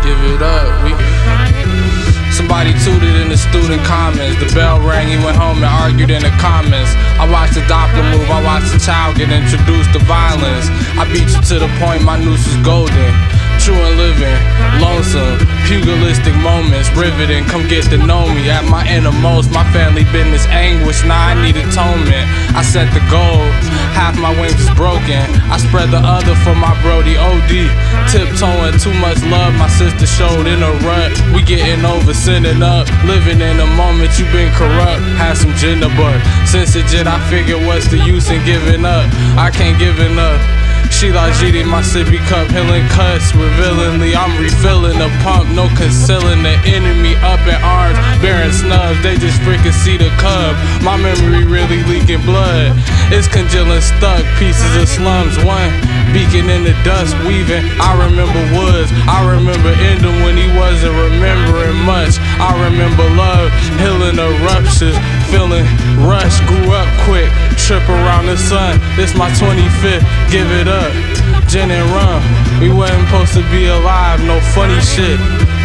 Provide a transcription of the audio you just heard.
give it up. Somebody tooted in the student comments. The bell rang, he went home and argued in the comments. I watched the Doppler move, I watched the child get introduced to violence. I beat you to the point my noose was golden. True and living, lonesome, pugilistic moments, riveting. Come get to know me at my innermost. My family business anguish, now I need atonement. I set the goal, half my wings is broken. I spread the other for my Brody OD. Tiptoeing too much love, my sister showed in a rut. We getting over, sending up, living in the moment. You been corrupt, had some gender, but since the jet I figured what's the use in giving up. I can't give enough. Sheila GD, my sippy cup, healing cuts revealingly. I'm refilling the pump, no concealing the enemy up in arms, bearing snubs. They just freaking see the cub. My memory really leaking blood. It's congealing stuck, pieces of slums. One beacon in the dust weaving. I remember woods, I remember Endem when he wasn't remembering much. I remember love, healing eruptions, feeling rush. Grew up quick, trip around the sun. This my 25th, give it up. Gin and rum, we wasn't supposed to be alive, no funny shit.